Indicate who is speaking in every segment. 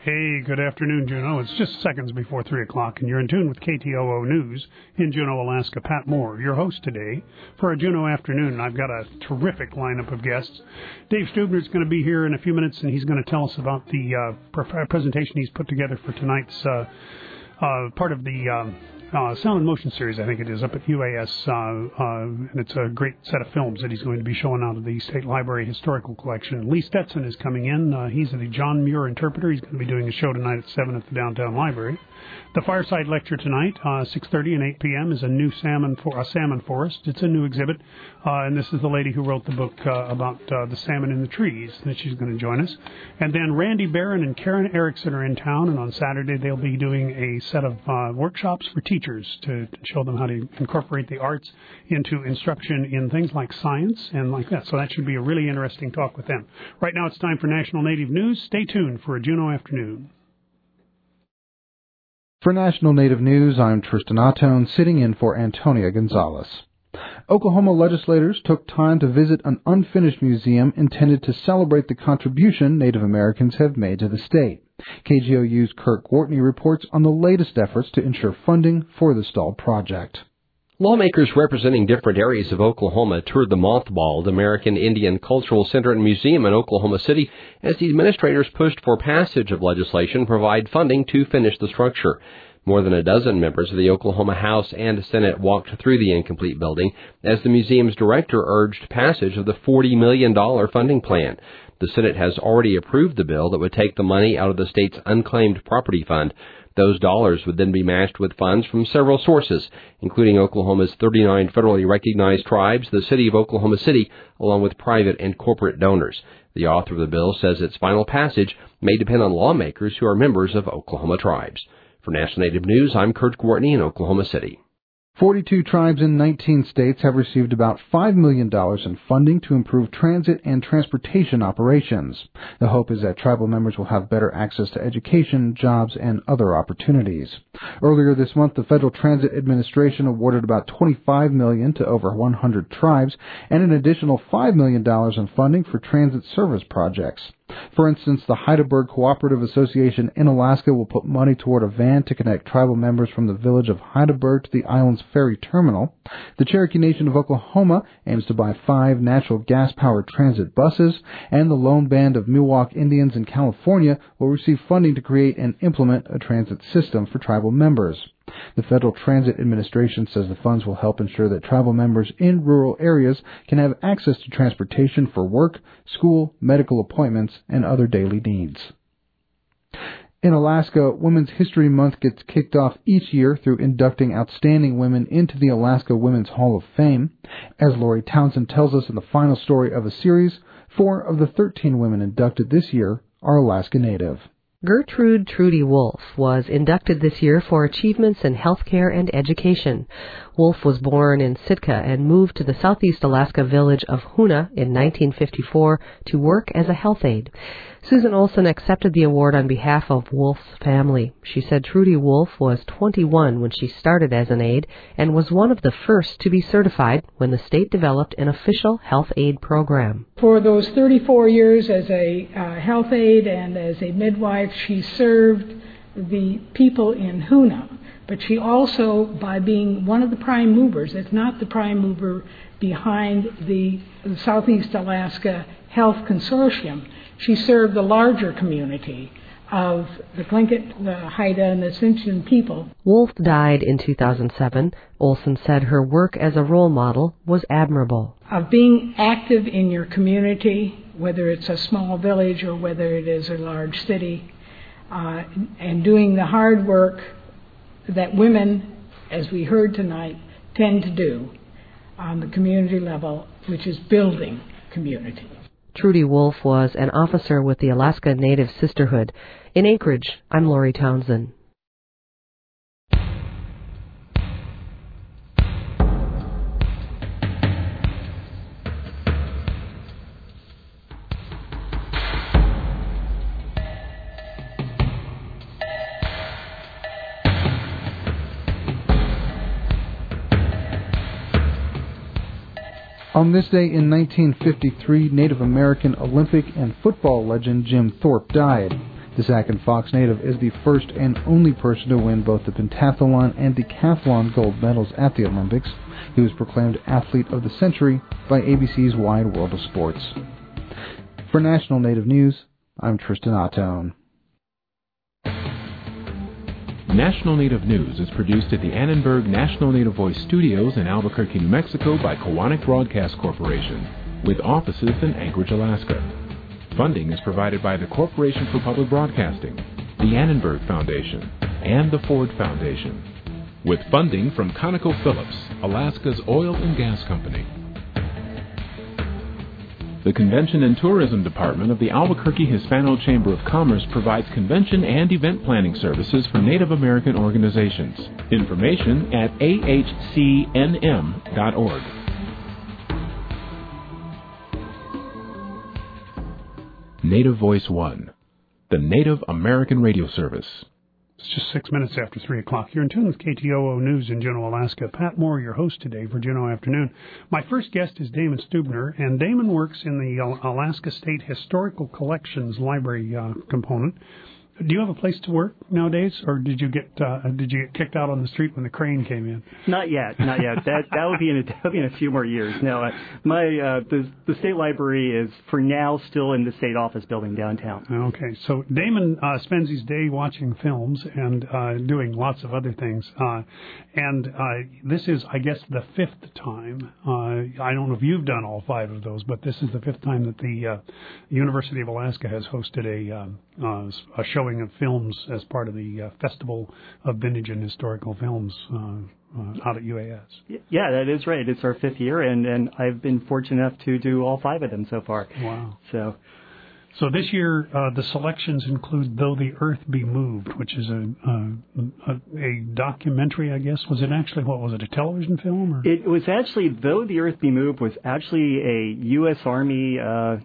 Speaker 1: Hey, good afternoon, Juneau. It's just seconds before 3 o'clock, and you're in tune with KTOO News in Juneau, Alaska. Pat Moore, your host today for a Juneau afternoon. I've got a terrific lineup of guests. Dave Stubner's going to be here in a few minutes, and he's going to tell us about the presentation he's put together for tonight's part of the Sound and Motion series, I think it is, up at UAS, and it's a great set of films that he's going to be showing out of the State Library Historical Collection. Lee Stetson is coming in. He's the John Muir interpreter. He's going to be doing a show tonight at 7 at the Downtown Library. The Fireside Lecture tonight, 6:30 and 8 p.m., is a new salmon forest. It's a new exhibit, and this is the lady who wrote the book about the salmon in the trees, that she's going to join us. And then Randy Barron and Karen Erickson are in town, and on Saturday they'll be doing a set of workshops for teachers to show them how to incorporate the arts into instruction in things like science and like that. So that should be a really interesting talk with them. Right now it's time for National Native News. Stay tuned for a Juneau afternoon.
Speaker 2: For National Native News, I'm Tristan Atone, sitting in for Antonia Gonzalez. Oklahoma legislators took time to visit an unfinished museum intended to celebrate the contribution Native Americans have made to the state. KGOU's Kirk Courtney reports on the latest efforts to ensure funding for the stalled project.
Speaker 3: Lawmakers representing different areas of Oklahoma toured the mothballed American Indian Cultural Center and Museum in Oklahoma City as the administrators pushed for passage of legislation to provide funding to finish the structure. More than a dozen members of the Oklahoma House and Senate walked through the incomplete building as the museum's director urged passage of the $40 million funding plan. The Senate has already approved the bill that would take the money out of the state's unclaimed property fund. Those dollars would then be matched with funds from several sources, including Oklahoma's 39 federally recognized tribes, the city of Oklahoma City, along with private and corporate donors. The author of the bill says its final passage may depend on lawmakers who are members of Oklahoma tribes. For National Native News, I'm Kurt Courtney in Oklahoma City.
Speaker 2: 42 tribes in 19 states have received about $5 million in funding to improve transit and transportation operations. The hope is that tribal members will have better access to education, jobs, and other opportunities. Earlier this month, the Federal Transit Administration awarded about $25 million to over 100 tribes and an additional $5 million in funding for transit service projects. For instance, the Heidelberg Cooperative Association in Alaska will put money toward a van to connect tribal members from the village of Heidelberg to the island's ferry terminal. The Cherokee Nation of Oklahoma aims to buy 5 natural gas-powered transit buses, and the Lone Band of Miwok Indians in California will receive funding to create and implement a transit system for tribal members. The Federal Transit Administration says the funds will help ensure that tribal members in rural areas can have access to transportation for work, school, medical appointments, and other daily needs. In Alaska, Women's History Month gets kicked off each year through inducting outstanding women into the Alaska Women's Hall of Fame. As Lori Townsend tells us in the final story of a series, 4 of the 13 women inducted this year are Alaska Native.
Speaker 4: Gertrude Trudy Wolf was inducted this year for achievements in healthcare and education. Wolf was born in Sitka and moved to the southeast Alaska village of Hoonah in 1954 to work as a health aide. Susan Olson accepted the award on behalf of Wolf's family. She said Trudy Wolf was 21 when she started as an aide and was one of the first to be certified when the state developed an official health aide program.
Speaker 5: For those 34 years as a health aide and as a midwife, she served the people in Hoonah. But she also, by being one of the prime movers, if not the prime mover behind the Southeast Alaska Health Consortium, she served the larger community of the Tlingit, the Haida, and the Tsimshian people.
Speaker 4: Wolf died in 2007. Olson said her work as a role model was admirable.
Speaker 5: Of being active in your community, whether it's a small village or whether it is a large city, and doing the hard work that women, as we heard tonight, tend to do on the community level, which is building community.
Speaker 4: Trudy Wolf was an officer with the Alaska Native Sisterhood. In Anchorage, I'm Lori Townsend.
Speaker 2: On this day in 1953, Native American Olympic and football legend Jim Thorpe died. The Sac and Fox native is the first and only person to win both the pentathlon and decathlon gold medals at the Olympics. He was proclaimed Athlete of the Century by ABC's Wide World of Sports. For National Native News, I'm Tristan Ottone.
Speaker 6: National Native News is produced at the Annenberg National Native Voice Studios in Albuquerque, New Mexico by Koahnic Broadcast Corporation, with offices in Anchorage, Alaska. Funding is provided by the Corporation for Public Broadcasting, the Annenberg Foundation, and the Ford Foundation, with funding from ConocoPhillips, Alaska's oil and gas company. The Convention and Tourism Department of the Albuquerque Hispano Chamber of Commerce provides convention and event planning services for Native American organizations. Information at ahcnm.org. Native Voice One, the Native American radio service.
Speaker 1: It's just 6 minutes after 3 o'clock. You're in tune with KTOO News in Juneau, Alaska. Pat Moore, your host today for Juneau Afternoon. My first guest is Damon Stubner, and Damon works in the Alaska State Historical Collections Library component. Do you have a place to work nowadays, or did you get kicked out on the street when the crane came in?
Speaker 7: Not yet. That would be in a few more years. No, the state library is for now still in the state office building downtown.
Speaker 1: Okay, so Damon spends his day watching films and doing lots of other things, and this is, I guess, the fifth time. I don't know if you've done all 5 of those, but this is the 5th time that the University of Alaska has hosted a showing of films as part of the Festival of Vintage and Historical Films out at UAS.
Speaker 7: Yeah, that is right. It's our 5th year, and I've been fortunate enough to do all 5 of them so far.
Speaker 1: Wow.
Speaker 7: So
Speaker 1: this year, the selections include Though the Earth Be Moved, which is a documentary, I guess. Was it actually, a television film? Or?
Speaker 7: It was actually, Though the Earth Be Moved was actually a U.S. Army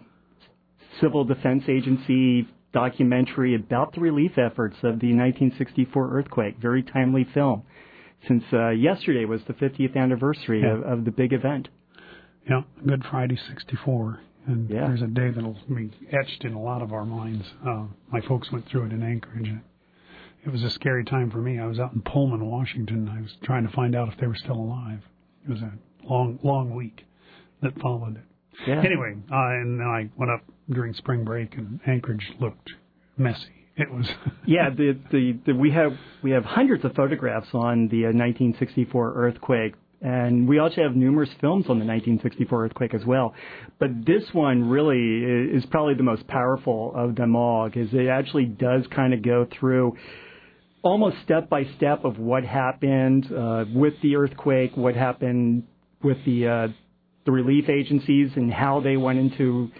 Speaker 7: Civil Defense Agency documentary about the relief efforts of the 1964 earthquake. Very timely film, since yesterday was the 50th anniversary of the big event.
Speaker 1: Yeah, Good Friday 64. And there's a day that'll be etched in a lot of our minds. My folks went through it in Anchorage. It was a scary time for me. I was out in Pullman, Washington. I was trying to find out if they were still alive. It was a long week that followed it.
Speaker 7: Yeah.
Speaker 1: Anyway, and then I went up during spring break, and Anchorage looked messy. It was.
Speaker 7: Yeah, we have hundreds of photographs on the 1964 earthquake, and we also have numerous films on the 1964 earthquake as well. But this one really is probably the most powerful of them all, because it actually does kind of go through almost step by step of what happened with the earthquake, what happened with the relief agencies and how they went into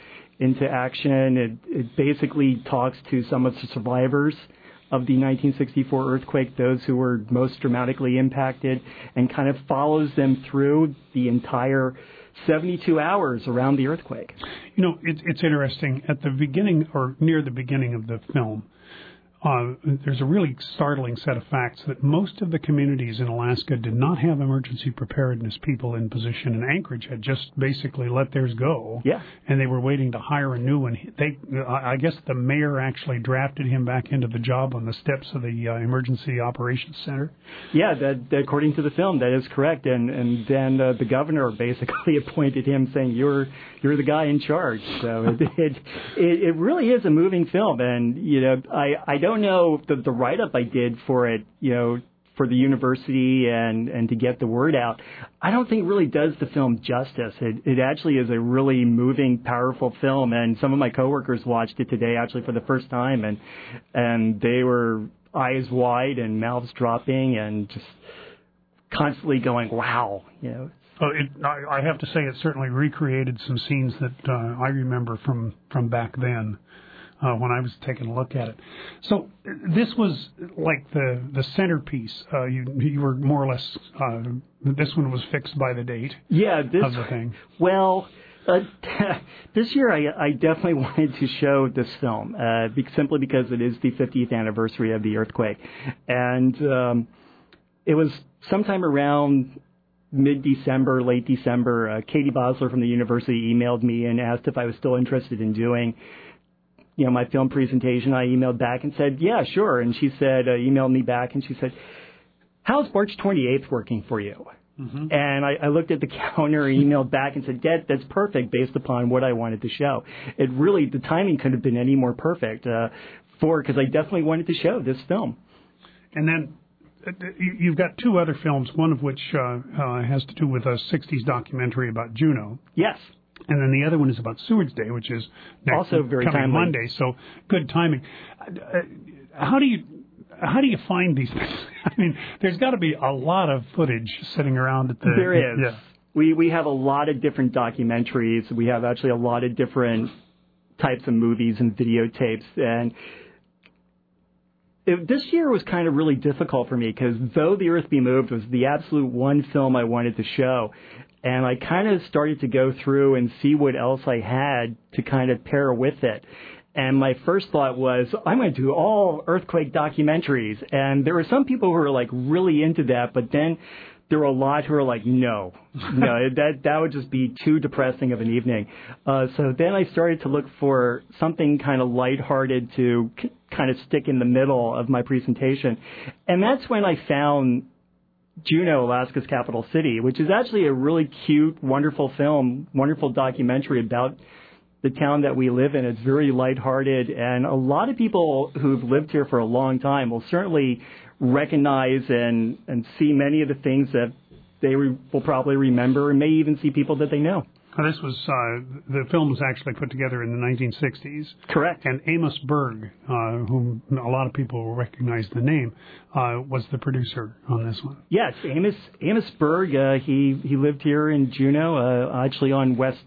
Speaker 7: action. It basically talks to some of the survivors of the 1964 earthquake, those who were most dramatically impacted, and kind of follows them through the entire 72 hours around the earthquake.
Speaker 1: You know, it's interesting. At the beginning, or near the beginning of the film, there's a really startling set of facts that most of the communities in Alaska did not have emergency preparedness people in position, and Anchorage had just basically let theirs go.
Speaker 7: Yeah. And
Speaker 1: they were waiting to hire a new one. I guess the mayor actually drafted him back into the job on the steps of the Emergency Operations Center. Yeah,
Speaker 7: that according to the film, that is correct. And then the governor basically appointed him, saying, "You're the guy in charge." So it really is a moving film, and I don't know the write-up I did for it, for the university and to get the word out. I don't think it really does the film justice. It actually is a really moving, powerful film, and some of my coworkers watched it today actually for the first time, and they were eyes wide and mouths dropping and just constantly going, "Wow!"
Speaker 1: I have to say it certainly recreated some scenes that I remember from back then. When I was taking a look at it. So this was like the centerpiece. You were more or less, this one was fixed by the date of the thing.
Speaker 7: Well, this year I definitely wanted to show this film, simply because it is the 50th anniversary of the earthquake. And it was sometime around mid-December, late December, Katie Bosler from the university emailed me and asked if I was still interested in doing my film presentation, I emailed back and said, yeah, sure. And she said, emailed me back and she said, how's March 28th working for you? Mm-hmm. And I looked at the calendar, emailed back and said, that's perfect based upon what I wanted to show. It really, the timing couldn't have been any more perfect because I definitely wanted to show this film.
Speaker 1: And then you've got two other films, one of which has to do with a 60s documentary about Juneau.
Speaker 7: Yes.
Speaker 1: And then the other one is about Seward's Day, which is
Speaker 7: also very
Speaker 1: coming
Speaker 7: timely.
Speaker 1: Monday, so good timing. How do you find these things? I mean, there's got to be a lot of footage sitting around at the...
Speaker 7: There is.
Speaker 1: Yeah.
Speaker 7: We have a lot of different documentaries. We have actually a lot of different types of movies and videotapes. And this year was kind of really difficult for me because Though the Earth Be Moved was the absolute one film I wanted to show. And I kind of started to go through and see what else I had to kind of pair with it. And my first thought was, I'm going to do all earthquake documentaries. And there were some people who were like really into that, but then there were a lot who were like, no, that would just be too depressing of an evening. So then I started to look for something kind of lighthearted to kind of stick in the middle of my presentation. And that's when I found Juneau, Alaska's capital city, which is actually a really cute, wonderful film, wonderful documentary about the town that we live in. It's very lighthearted, and a lot of people who've lived here for a long time will certainly recognize and see many of the things that they will probably remember, and may even see people that they know.
Speaker 1: This was the film was actually put together in the 1960s.
Speaker 7: Correct.
Speaker 1: And Amos Berg, whom a lot of people will recognize the name, was the producer on this one.
Speaker 7: Yes, Amos Berg. He lived here in Juneau, actually on West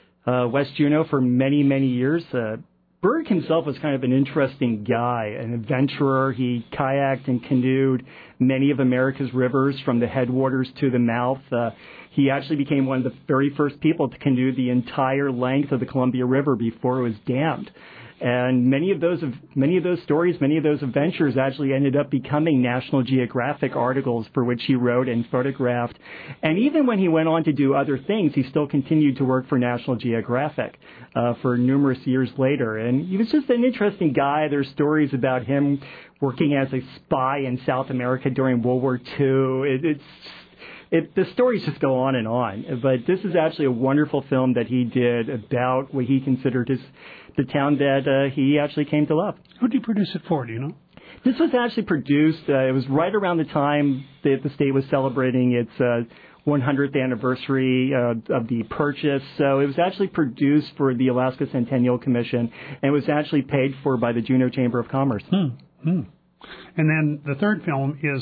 Speaker 7: Juneau for many, many years. Berg himself was kind of an interesting guy, an adventurer. He kayaked and canoed many of America's rivers from the headwaters to the mouth. He actually became one of the very first people to canoe the entire length of the Columbia River before it was dammed. And many of those stories, many of those adventures actually ended up becoming National Geographic articles for which he wrote and photographed. And even when he went on to do other things, he still continued to work for National Geographic for numerous years later. And he was just an interesting guy. There's stories about him working as a spy in South America during World War II. The stories just go on and on. But this is actually a wonderful film that he did about what he considered the town that he actually came to love.
Speaker 1: Who did you produce it for, do you know?
Speaker 7: This was actually produced, it was right around the time that the state was celebrating its 100th anniversary of the purchase. So it was actually produced for the Alaska Centennial Commission, and it was actually paid for by the Juneau Chamber of Commerce.
Speaker 1: And then the third film is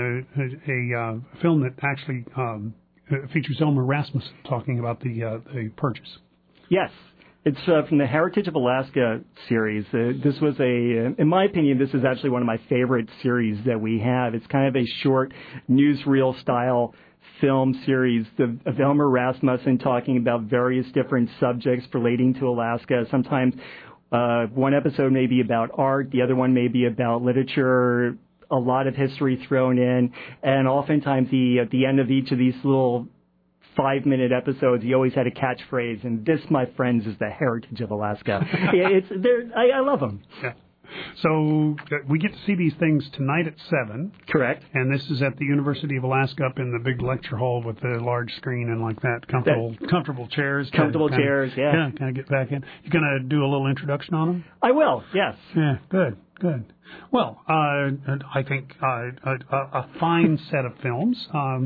Speaker 1: a film that actually features Elmer Rasmussen talking about the purchase.
Speaker 7: Yes. It's from the Heritage of Alaska series. This was in my opinion, this is actually one of my favorite series that we have. It's kind of a short newsreel style film series of Elmer Rasmussen talking about various different subjects relating to Alaska. Sometimes one episode may be about art, the other one may be about literature, a lot of history thrown in, and oftentimes at the end of each of these little 5-minute episodes, he always had a catchphrase, and this, my friends, is the heritage of Alaska. I love them.
Speaker 1: Yeah. So we get to see these things tonight at 7.
Speaker 7: Correct.
Speaker 1: And this is at the University of Alaska up in the big lecture hall with the large screen and like that, comfortable chairs.
Speaker 7: Comfortable chairs, yeah.
Speaker 1: Yeah, kind of get back in. You going to do a little introduction on them?
Speaker 7: I will, yes.
Speaker 1: Yeah, good. Well, I think a fine set of films.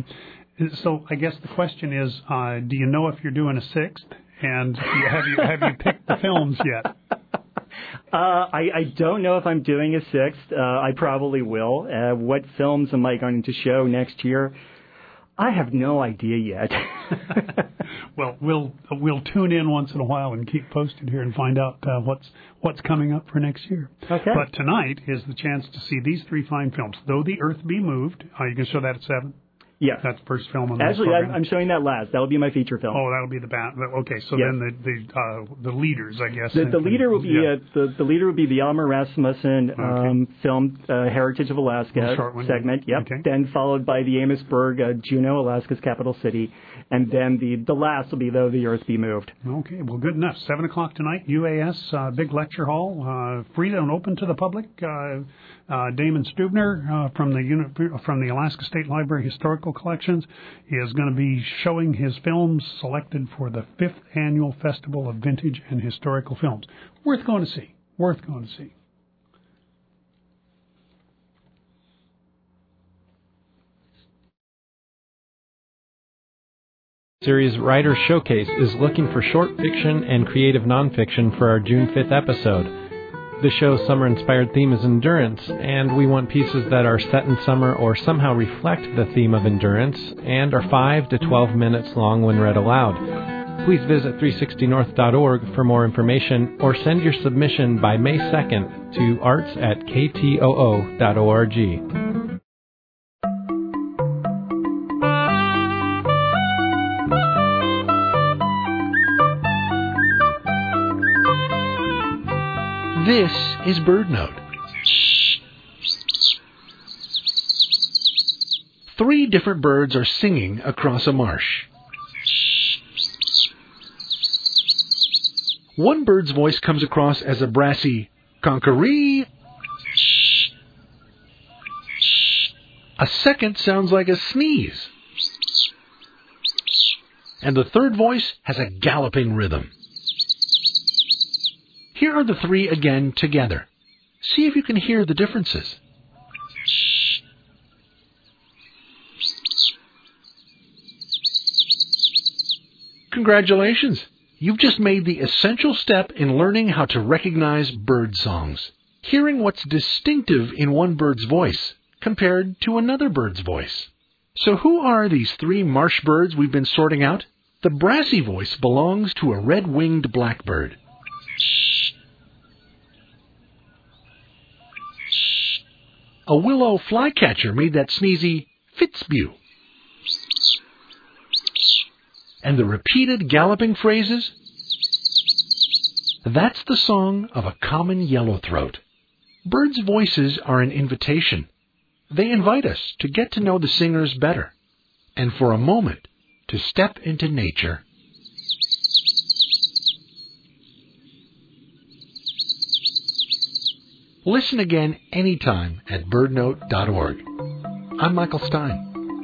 Speaker 1: So I guess the question is, do you know if you're doing a 6th? And have you picked the films yet?
Speaker 7: I don't know if I'm doing a 6th. I probably will. What films am I going to show next year? I have no idea yet.
Speaker 1: Well, we'll tune in once in a while and keep posted here and find out what's coming up for next year.
Speaker 7: Okay.
Speaker 1: But tonight is the chance to see these 3 fine films. Though the Earth Be Moved. You can show that at 7.
Speaker 7: Yeah.
Speaker 1: That's the first film on the
Speaker 7: Actually,
Speaker 1: program.
Speaker 7: I'm showing that last. That will be my feature film.
Speaker 1: Oh, that'll be the bat. Okay, so
Speaker 7: Yes.
Speaker 1: then the leaders, I guess.
Speaker 7: The leader will be the leader will be the Elmer Rasmussen film Heritage of Alaska segment. Yep. Okay. Then followed by the Amosburg, Juneau, Alaska's capital city, and then the last will be though the Earth Be Moved.
Speaker 1: Okay, well, good enough. 7:00 tonight, UAS, big lecture hall, free and open to the public. Damon Stubner from the Alaska State Library Historical Collections is going to be showing his films selected for the 5th Annual Festival of Vintage and Historical Films. Worth going to see. Worth going to see.
Speaker 8: Series Writer Showcase is looking for short fiction and creative nonfiction for our June 5th episode. The show's summer-inspired theme is endurance, and we want pieces that are set in summer or somehow reflect the theme of endurance and are 5 to 12 minutes long when read aloud. Please visit 360north.org for more information or send your submission by May 2nd to arts@ktoo.org.
Speaker 9: This is BirdNote. 3 different birds are singing across a marsh. One bird's voice comes across as a brassy conkaree. A second sounds like a sneeze. And the third voice has a galloping rhythm. Here are the 3 again together. See if you can hear the differences. Congratulations! You've just made the essential step in learning how to recognize bird songs. Hearing what's distinctive in one bird's voice compared to another bird's voice. So who are these 3 marsh birds we've been sorting out? The brassy voice belongs to a red-winged blackbird. A willow flycatcher made that sneezy Fitzbew. And the repeated galloping phrases? That's the song of a common yellowthroat. Birds' voices are an invitation. They invite us to get to know the singers better, and for a moment to step into nature. Listen again anytime at birdnote.org. I'm Michael Stein.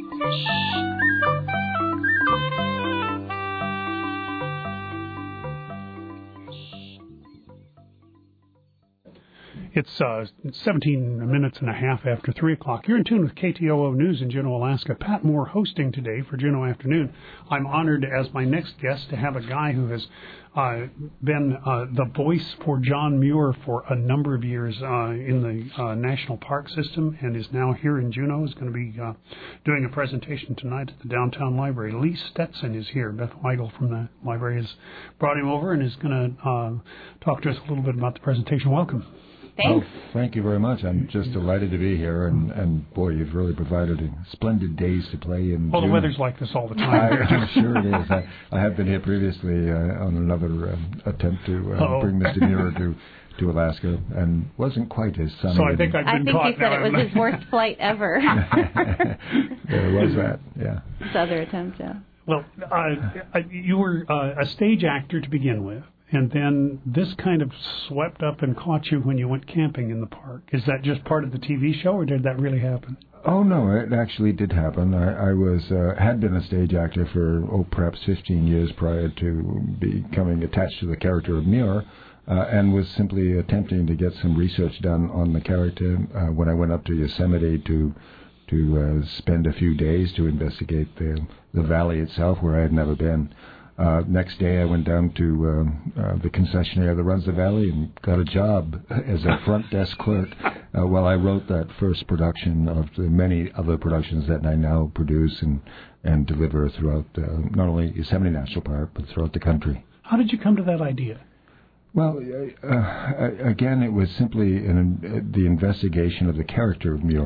Speaker 1: It's 17 minutes and a half after 3 o'clock. You're in tune with KTOO News in Juneau, Alaska. Pat Moore hosting today for Juneau Afternoon. I'm honored as my next guest to have a guy who has been the voice for John Muir for a number of years in the National Park System and is now here in Juneau. Is going to be doing a presentation tonight at the Downtown Library. Lee Stetson is here. Beth Weigel from the library has brought him over and is going to talk to us a little bit about the presentation. Welcome.
Speaker 10: Thanks. Oh, thank you very much. I'm just delighted to be here, and boy, you've really provided splendid days to play in.
Speaker 1: Well, June. The weather's like this all the time.
Speaker 10: I'm sure it is. I have been here previously on another attempt to bring Mr. Muir to Alaska, and wasn't quite as sunny.
Speaker 1: So I think I've been caught.
Speaker 11: I think he said it was his worst flight ever.
Speaker 10: There was that, yeah.
Speaker 11: His other attempt, yeah.
Speaker 1: Well, you were a stage actor to begin with. And then this kind of swept up and caught you when you went camping in the park. Is that just part of the TV show, or did that really happen?
Speaker 10: Oh, no, it actually did happen. I had been a stage actor for, perhaps 15 years prior to becoming attached to the character of Muir, and was simply attempting to get some research done on the character when I went up to Yosemite to spend a few days to investigate the valley itself, where I had never been. Next day, I went down to the concessionaire that runs the valley and got a job as a front desk clerk while I wrote that first production of the many other productions that I now produce and deliver throughout not only Yosemite National Park, but throughout the country.
Speaker 1: How did you come to that idea?
Speaker 10: Well, again, it was simply the investigation of the character of Muir.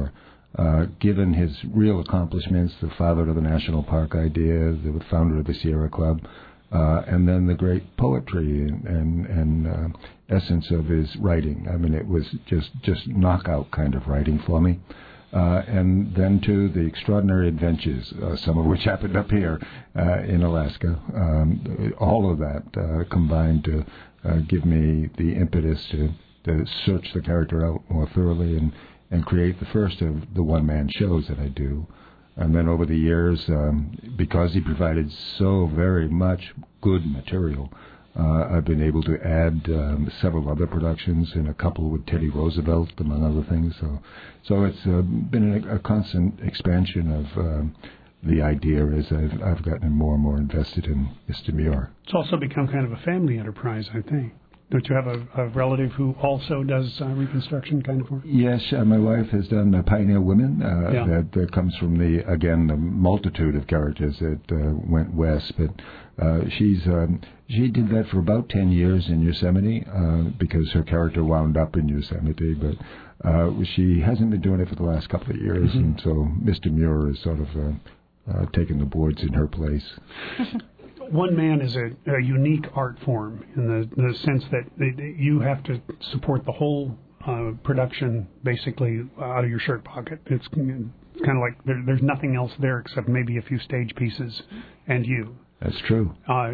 Speaker 10: Given his real accomplishments, the father of the national park idea, the founder of the Sierra Club, and then the great poetry and essence of his writing. I mean, it was just knockout kind of writing for me. And then to the extraordinary adventures, some of which happened up here in Alaska. All of that combined to give me the impetus to search the character out more thoroughly and create the first of the one-man shows that I do. And then over the years, because he provided so very much good material, I've been able to add several other productions and a couple with Teddy Roosevelt, among other things. So it's been a constant expansion of the idea as I've gotten more and more invested in Mr. Muir.
Speaker 1: It's also become kind of a family enterprise, I think. Don't you have a relative who also does reconstruction kind of work?
Speaker 10: Yes, my wife has done Pioneer Women. That comes from the multitude of characters that went west. But she did that for about 10 years in Yosemite because her character wound up in Yosemite. But she hasn't been doing it for the last couple of years, and so Mr. Muir has sort of taken the boards in her place.
Speaker 1: One man is a unique art form in the sense that you have to support the whole production basically out of your shirt pocket. It's kind of like there's nothing else there except maybe a few stage pieces and you.
Speaker 10: That's true.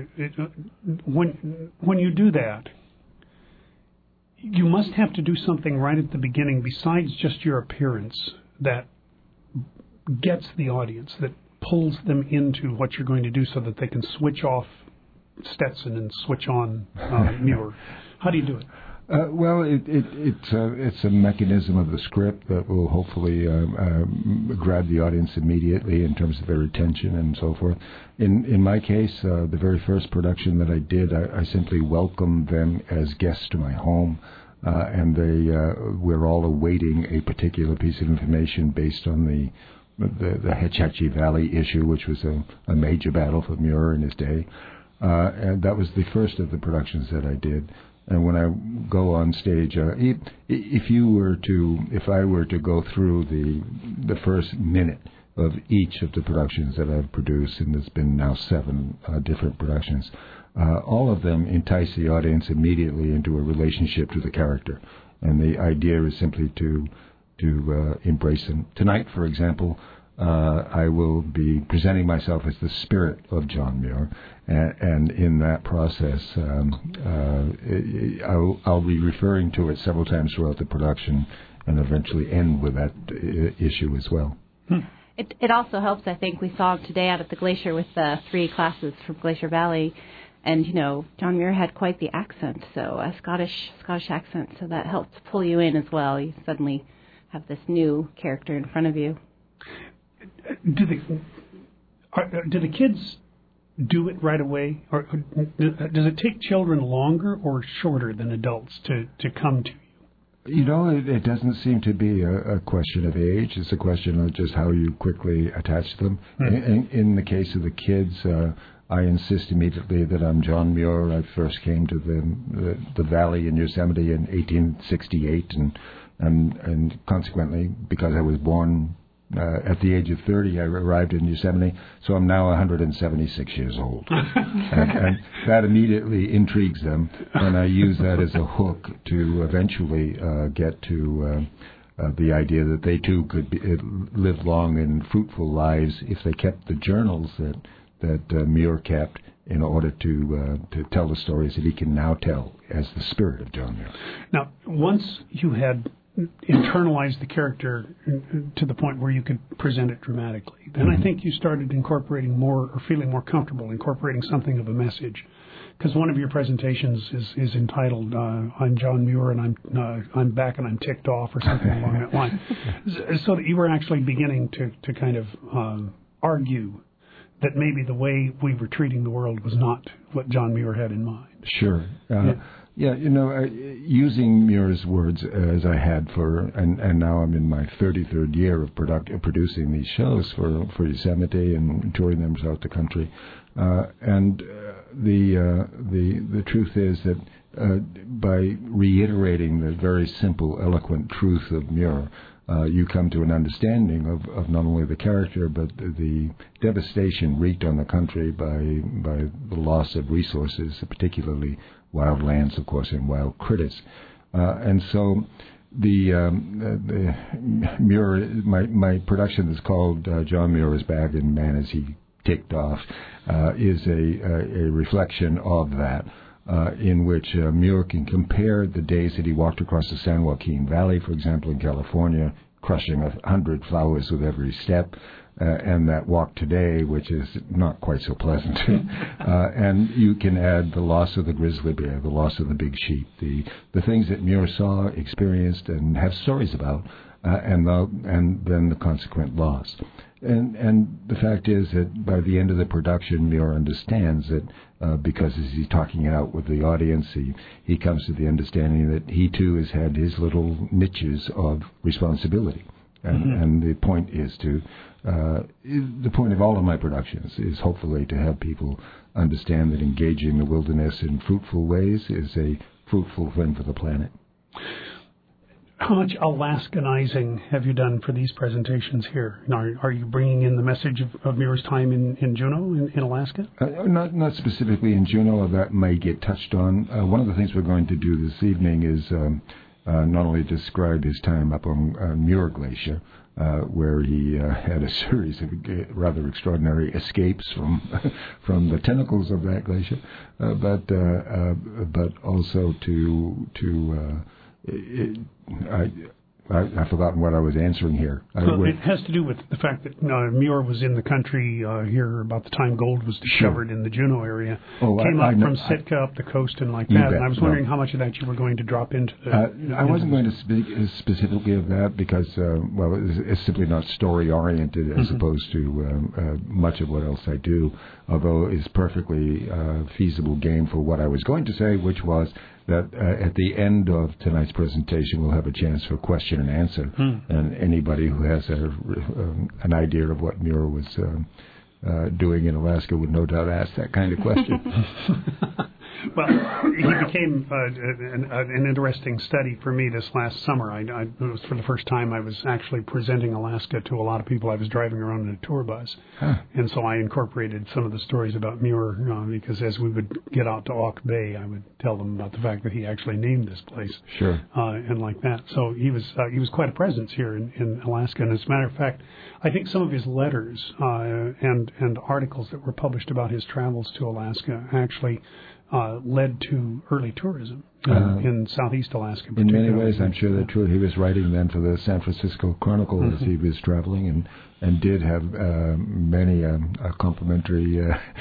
Speaker 1: When you do that, you must have to do something right at the beginning besides just your appearance that gets the audience, that pulls them into what you're going to do so that they can switch off Stetson and switch on Muir. How do you do it?
Speaker 10: Well, it's a mechanism of the script that will hopefully grab the audience immediately in terms of their attention and so forth. In my case, the very first production that I did, I simply welcomed them as guests to my home, and we're all awaiting a particular piece of information based on the Hetch Hetchy Valley issue, which was a major battle for Muir in his day. And that was the first of the productions that I did. And when I go on stage, if I were to go through the first minute of each of the productions that I've produced, and there's been now 7 different productions, all of them entice the audience immediately into a relationship to the character. And the idea is simply to embrace them. Tonight, for example, I will be presenting myself as the spirit of John Muir, and in that process, I'll be referring to it several times throughout the production, and eventually end with that issue as well.
Speaker 11: It also helps, I think, we saw today out at the glacier with the 3 classes from Glacier Valley. And, John Muir had quite the accent, so a Scottish accent, so that helps pull you in as well. You suddenly have this new character in front of you.
Speaker 1: Do the kids do it right away, or does it take children longer or shorter than adults to come to you?
Speaker 10: It doesn't seem to be a question of age. It's a question of just how you quickly attach them. In the case of the kids, I insist immediately that I'm John Muir. I first came to the valley in Yosemite in 1868, and consequently, because I was born at the age of 30, I arrived in Yosemite, so I'm now 176 years old. and that immediately intrigues them, and I use that as a hook to eventually get to the idea that they too could live long and fruitful lives if they kept the journals that Muir kept in order to tell the stories that he can now tell as the spirit of John Muir.
Speaker 1: Now, once you had internalized the character to the point where you could present it dramatically, then I think you started incorporating more, or feeling more comfortable incorporating something of a message. Because one of your presentations is entitled "I'm John Muir and I'm back and I'm ticked off" or something along that line, so that you were actually beginning to kind of argue that maybe the way we were treating the world was not what John Muir had in mind.
Speaker 10: Sure. Using Muir's words as I had and now I'm in my 33rd year of producing these shows for Yosemite and touring them throughout the country. The truth is that by reiterating the very simple, eloquent truth of Muir, you come to an understanding of not only the character but the devastation wreaked on the country by the loss of resources, particularly wild lands, of course, and wild critters. And so the Muir, my production is called John Muir is Back and Man As He Ticked Off, is a reflection of that. In which Muir can compare the days that he walked across the San Joaquin Valley, for example, in California, crushing 100 flowers with every step, and that walk today, which is not quite so pleasant. And you can add the loss of the grizzly bear, the loss of the big sheep, the things that Muir saw, experienced, and have stories about, and then the consequent loss. And the fact is that by the end of the production, Muir understands that because as he's talking out with the audience, he comes to the understanding that he too has had his little niches of responsibility. And the point is the point of all of my productions is hopefully to have people understand that engaging the wilderness in fruitful ways is a fruitful thing for the planet.
Speaker 1: How much Alaskanizing have you done for these presentations here? Are you bringing in the message of Muir's time in Juneau, in Alaska?
Speaker 10: Not specifically in Juneau. That may get touched on. One of the things we're going to do this evening is not only describe his time up on Muir Glacier, where he had a series of rather extraordinary escapes from the tentacles of that glacier, but also I've forgotten what I was answering here.
Speaker 1: It has to do with the fact that Muir was in the country here about the time gold was discovered in the Juneau area. Came up from Sitka up the coast and like that. And I was wondering how much of that you were going to drop into.
Speaker 10: I wasn't going to speak specifically of that because, it's simply not story-oriented as opposed to much of what else I do, although it's perfectly feasible game for what I was going to say, which was that at the end of tonight's presentation, we'll have a chance for question and answer. And anybody who has an idea of what Muir was doing in Alaska would no doubt ask that kind of question.
Speaker 1: Well, he became an interesting study for me this last summer. It was for the first time I was actually presenting Alaska to a lot of people. I was driving around in a tour bus, and so I incorporated some of the stories about Muir because as we would get out to Auk Bay, I would tell them about the fact that he actually named this place, and like that. So he was quite a presence here in Alaska. And as a matter of fact, I think some of his letters and articles that were published about his travels to Alaska actually led to early tourism in southeast Alaska.
Speaker 10: In many ways, I'm sure they're true. He was writing then for the San Francisco Chronicle as he was traveling, and did have many complimentary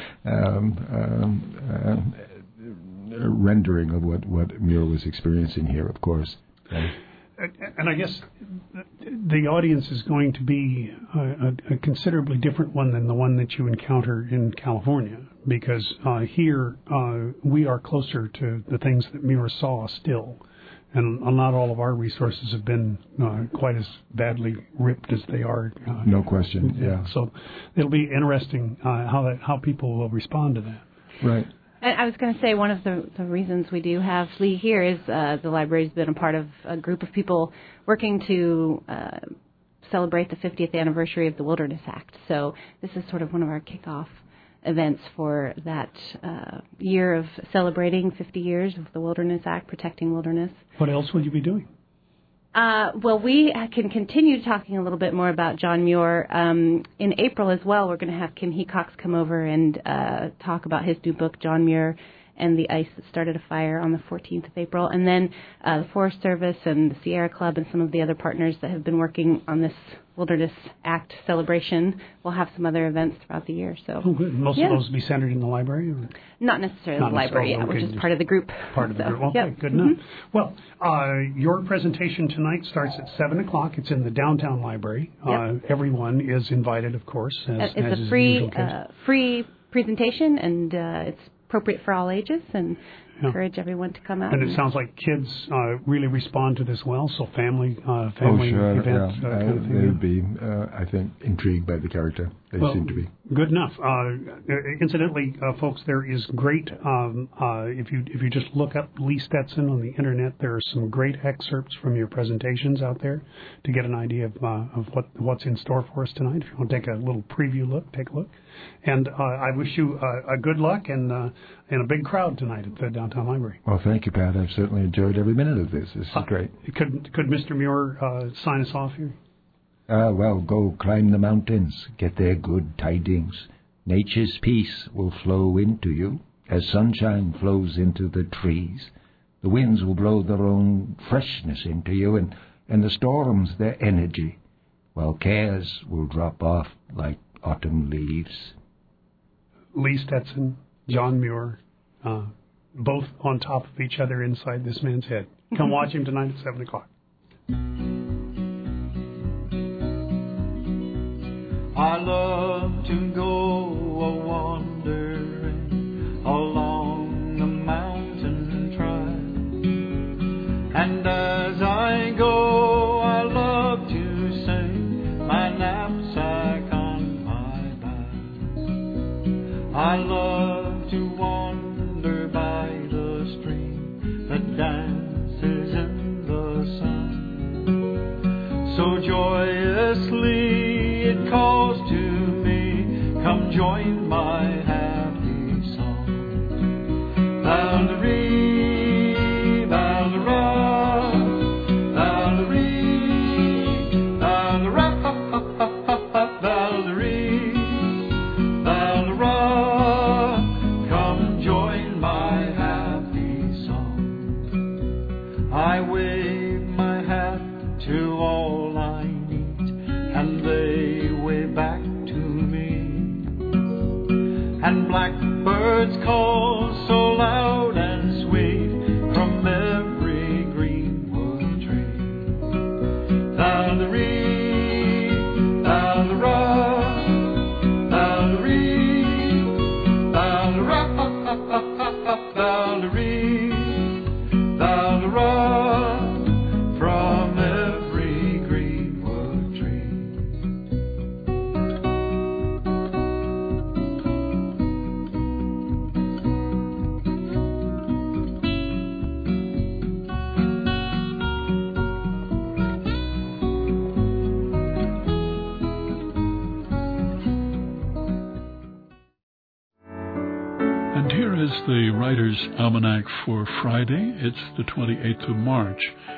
Speaker 10: rendering of what Muir was experiencing here, of course.
Speaker 1: And I guess the audience is going to be a considerably different one than the one that you encounter in California, because here we are closer to the things that Muir saw still, and not all of our resources have been quite as badly ripped as they are.
Speaker 10: No question, yeah.
Speaker 1: So it'll be interesting how people will respond to that.
Speaker 10: Right.
Speaker 11: And I was going to say one of the reasons we do have Lee here is the library's been a part of a group of people working to celebrate the 50th anniversary of the Wilderness Act. So this is sort of one of our kickoff events for that year of celebrating 50 years of the Wilderness Act, protecting wilderness.
Speaker 1: What else will you be doing?
Speaker 11: Well, we can continue talking a little bit more about John Muir. In April as well, we're going to have Kim Hecox come over and talk about his new book, John Muir and the Ice That Started a Fire, on the 14th of April. And then the Forest Service and the Sierra Club and some of the other partners that have been working on this Wilderness Act celebration will have some other events throughout the year. So,
Speaker 1: good. Most of those will be centered in the library? Or?
Speaker 11: Not necessarily the library, we're just part of the group.
Speaker 1: Part of the group. Okay, good enough. Well, your presentation tonight starts at 7 o'clock. It's in the downtown library. Everyone is invited, of course.
Speaker 11: It's a free presentation, and it's appropriate for all ages, and encourage everyone to come out.
Speaker 1: And it sounds like kids really respond to this well, so family events.
Speaker 10: Kind of thing. They would be, I think, intrigued by the character. They seem to be.
Speaker 1: Good enough. Incidentally, folks, there is great, if you just look up Lee Stetson on the internet, there are some great excerpts from your presentations out there to get an idea of what's in store for us tonight. If you want to take a little preview look, take a look. And I wish you a good luck and a big crowd tonight at the Downtown Library.
Speaker 10: Well, thank you, Pat. I've certainly enjoyed every minute of this. This is great.
Speaker 1: Could Mr. Muir sign us off here?
Speaker 10: Well, go climb the mountains, get their good tidings. Nature's peace will flow into you as sunshine flows into the trees. The winds will blow their own freshness into you, and the storms their energy, while cares will drop off like autumn leaves.
Speaker 1: Lee Stetson, John Muir, both on top of each other inside this man's head. Come watch him tonight at 7 o'clock.
Speaker 12: I love to go a-wandering along the mountain track, and as I go I love to sing my knapsack on my back. I love to wander by the stream that dances in the sun, so joyously it calls to me, come join my happy song. Valerie, Valera, Valerie, Valera, Valerie, Valera, come join my happy song. I wave my hat to all I meet, and they way back to me, and blackbirds call so loud and sweet from every greenwood tree. Valerie, Valera, Valerie, Valera, Valerie, Valera, from every greenwood tree.
Speaker 13: And here is the Writer's Almanac for Friday. It's the 28th of March,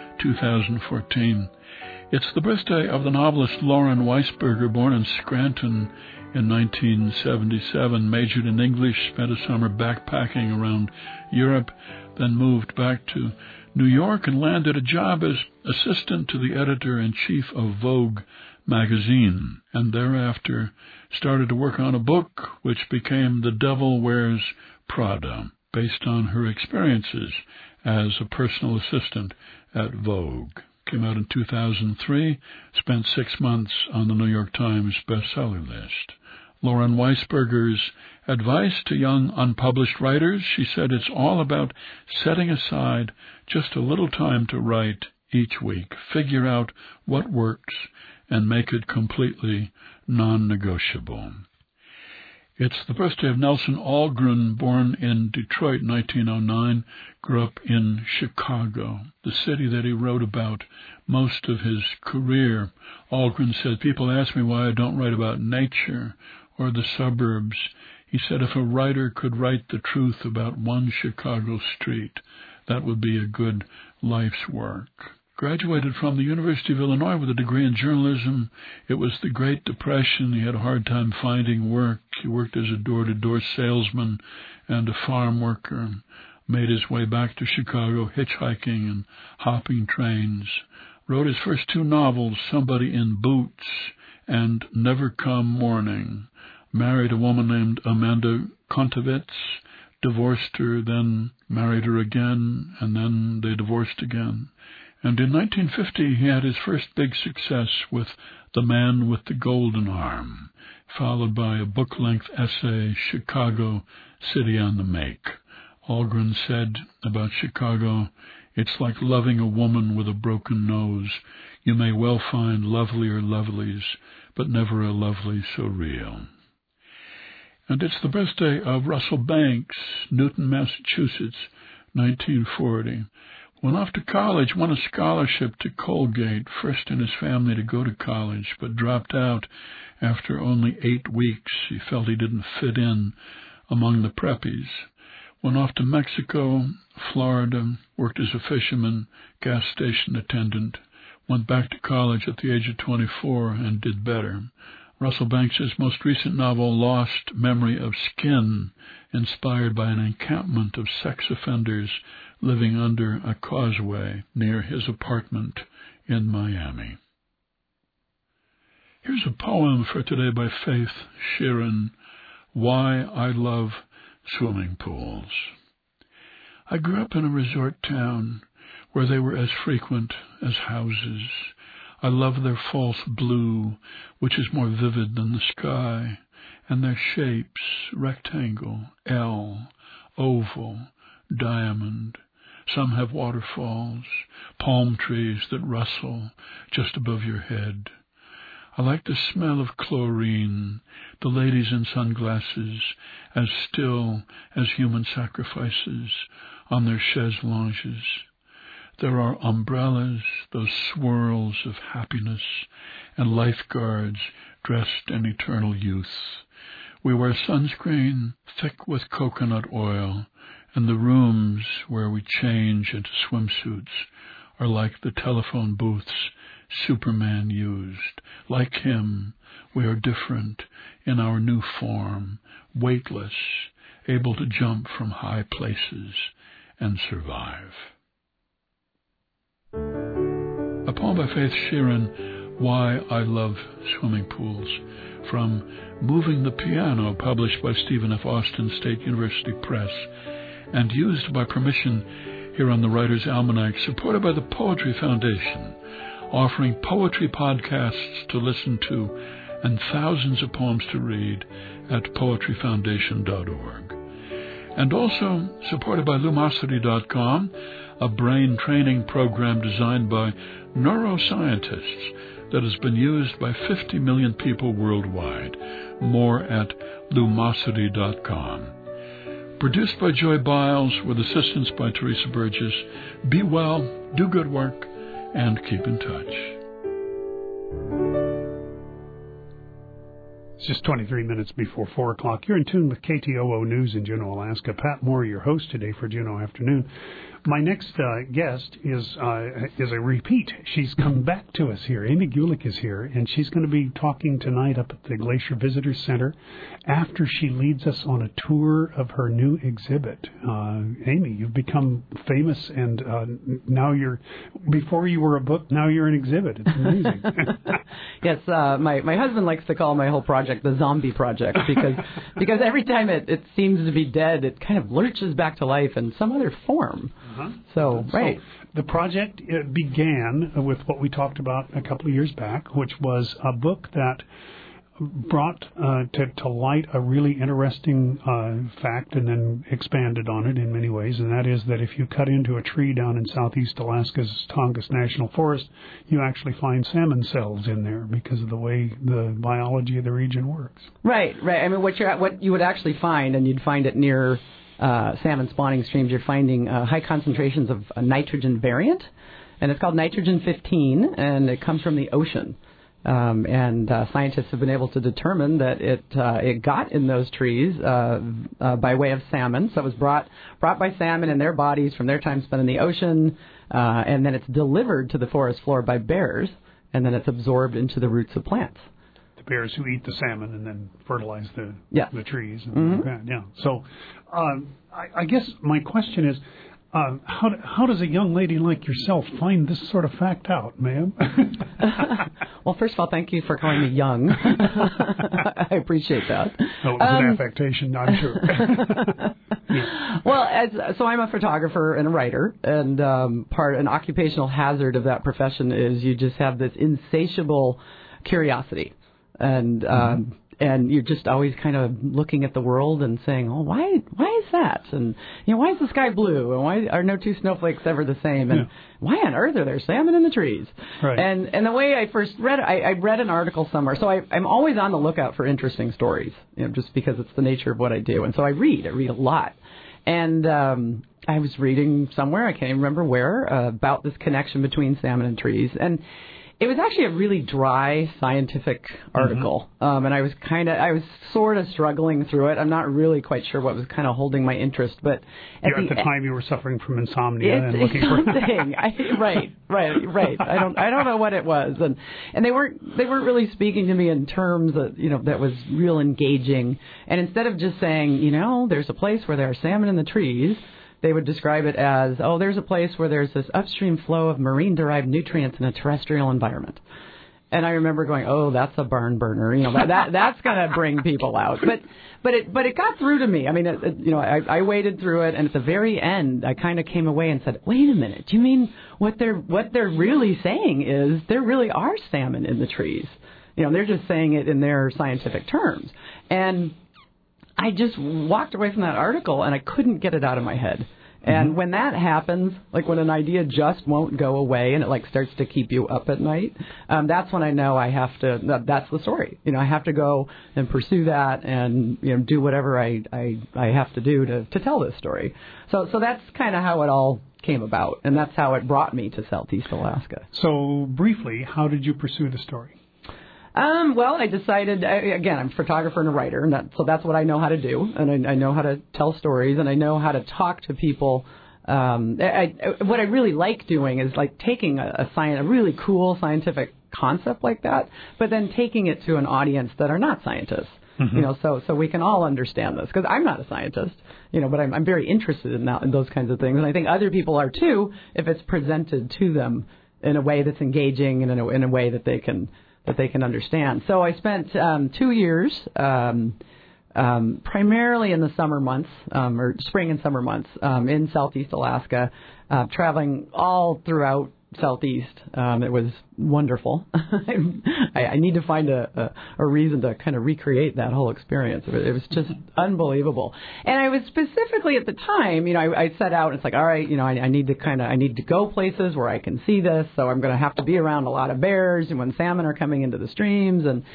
Speaker 13: 2014. It's the birthday of the novelist Lauren Weisberger, born in Scranton in 1977, majored in English, spent a summer backpacking around Europe, then moved back to New York and landed a job as assistant to the editor-in-chief of Vogue magazine, and thereafter started to work on a book which became The Devil Wears Prada, based on her experiences as a personal assistant at Vogue. Came out in 2003, spent 6 months on the New York Times bestseller list. Lauren Weisberger's advice to young unpublished writers, she said, it's all about setting aside just a little time to write each week, figure out what works, and make it completely non-negotiable. It's the birthday of Nelson Algren, born in Detroit in 1909, grew up in Chicago, the city that he wrote about most of his career. Algren said, people ask me why I don't write about nature or the suburbs. He said, if a writer could write the truth about one Chicago street, that would be a good life's work. Graduated from the University of Illinois with a degree in journalism. It was the Great Depression. He had a hard time finding work. He worked as a door-to-door salesman and a farm worker. Made his way back to Chicago, hitchhiking and hopping trains. Wrote his first 2 novels, Somebody in Boots and Never Come Morning. Married a woman named Amanda Kontovitz. Divorced her, then married her again, and then they divorced again. And in 1950, he had his first big success with The Man with the Golden Arm, followed by a book-length essay, Chicago, City on the Make. Algren said about Chicago, "It's like loving a woman with a broken nose. You may well find lovelier lovelies, but never a lovely so real." And it's the birthday of Russell Banks, Newton, Massachusetts, 1940. Went off to college, won a scholarship to Colgate, first in his family to go to college, but dropped out after only 8 weeks. He felt he didn't fit in among the preppies. Went off to Mexico, Florida, worked as a fisherman, gas station attendant, went back to college at the age of 24 and did better. Russell Banks's most recent novel, Lost Memory of Skin, inspired by an encampment of sex offenders living under a causeway near his apartment in Miami. Here's a poem for today by Faith Sheeran, Why I Love Swimming Pools. I grew up in a resort town where they were as frequent as houses. I love their false blue, which is more vivid than the sky, and their shapes, rectangle, L, oval, diamond. Some have waterfalls, palm trees that rustle just above your head. I like the smell of chlorine, the ladies in sunglasses, as still as human sacrifices on their chaise longues. There are umbrellas, those swirls of happiness, and lifeguards dressed in eternal youth. We wear sunscreen thick with coconut oil, and the rooms where we change into swimsuits are like the telephone booths Superman used. Like him, we are different in our new form, weightless, able to jump from high places and survive. A poem by Faith Sheeran, Why I Love Swimming Pools, from Moving the Piano, published by Stephen F. Austin State University Press, and used by permission here on the Writer's Almanac, supported by the Poetry Foundation, offering poetry podcasts to listen to and thousands of poems to read at poetryfoundation.org. And also supported by Lumosity.com, a brain training program designed by neuroscientists that has been used by 50 million people worldwide. More at Lumosity.com. Produced by Joy Biles with assistance by Teresa Burgess. Be well, do good work, and keep in touch.
Speaker 1: It's just 23 minutes before 4 o'clock. You're in tune with KTOO News in Juneau, Alaska. Pat Moore, your host today for Juneau Afternoon. My next guest is a repeat. She's come back to us here. Amy Gulick is here, and she's going to be talking tonight up at the Glacier Visitor Center after she leads us on a tour of her new exhibit. Amy, you've become famous, and now before you were a book, now you're an exhibit. It's amazing.
Speaker 14: Yes, my husband likes to call my whole project the Zombie Project because every time it seems to be dead, it kind of lurches back to life in some other form. So
Speaker 1: the project began with what we talked about a couple of years back, which was a book that brought to light a really interesting fact and then expanded on it in many ways, and that is that if you cut into a tree down in southeast Alaska's Tongass National Forest, you actually find salmon cells in there because of the way the biology of the region works.
Speaker 14: Right. I mean, what you would actually find, and you'd find it near salmon spawning streams, you're finding high concentrations of a nitrogen variant, and it's called nitrogen 15, and it comes from the ocean. And scientists have been able to determine that it got in those trees by way of salmon. So it was brought by salmon in their bodies from their time spent in the ocean, and then it's delivered to the forest floor by bears, and then it's absorbed into the roots of plants.
Speaker 1: Bears who eat the salmon and then fertilize the trees. And
Speaker 14: Mm-hmm.
Speaker 1: like that. Yeah. So I guess my question is, how does a young lady like yourself find this sort of fact out, ma'am?
Speaker 14: Well, first of all, thank you for calling me young. I appreciate that.
Speaker 1: Oh, it was an affectation, I'm sure.
Speaker 14: Yeah. Well, so I'm a photographer and a writer, and an occupational hazard of that profession is you just have this insatiable curiosity. And you're just always kind of looking at the world and saying, "Oh, why is that? And, why is the sky blue? And why are no two snowflakes ever the same? And why on earth are there salmon in the trees?
Speaker 1: Right.
Speaker 14: And the way I first read it, I read an article somewhere. So I'm always on the lookout for interesting stories, just because it's the nature of what I do. And so I read a lot. And I was reading somewhere, I can't even remember where, about this connection between salmon and trees. And it was actually a really dry scientific article. And I was sort of struggling through it. I'm not really quite sure what was kind of holding my interest, but
Speaker 1: at the time you were suffering from insomnia and looking
Speaker 14: something. Right. I don't know what it was, and they weren't really speaking to me in terms that that was real engaging. And instead of just saying there's a place where there are salmon in the trees, they would describe it as, there's a place where there's this upstream flow of marine-derived nutrients in a terrestrial environment. And I remember going, that's a barn burner. That's going to bring people out. But it got through to me. I mean, I waded through it, and at the very end, I kind of came away and said, wait a minute. Do you mean what they're really saying is there really are salmon in the trees? They're just saying it in their scientific terms. And I just walked away from that article, and I couldn't get it out of my head. And when that happens, like when an idea just won't go away and it starts to keep you up at night, that's when I know I have to. That's the story. I have to go and pursue that and do whatever I have to do to tell this story. So that's kind of how it all came about, and that's how it brought me to Southeast Alaska.
Speaker 1: So briefly, how did you pursue the story?
Speaker 14: Well, I decided, again, I'm a photographer and a writer, and so that's what I know how to do, and I know how to tell stories, and I know how to talk to people. What I really like doing is taking a really cool scientific concept like that, but then taking it to an audience that are not scientists. So we can all understand this, because I'm not a scientist, but I'm very interested in those kinds of things, and I think other people are too, if it's presented to them in a way that's engaging and in a way that they can understand. So I spent 2 years, primarily in the summer months, or spring and summer months, in Southeast Alaska, traveling all throughout Southeast. It was wonderful. I need to find a reason to kind of recreate that whole experience. It was just unbelievable. And I was specifically at the time, I set out. It's all right, I need to go places where I can see this. So I'm going to have to be around a lot of bears and when salmon are coming into the streams and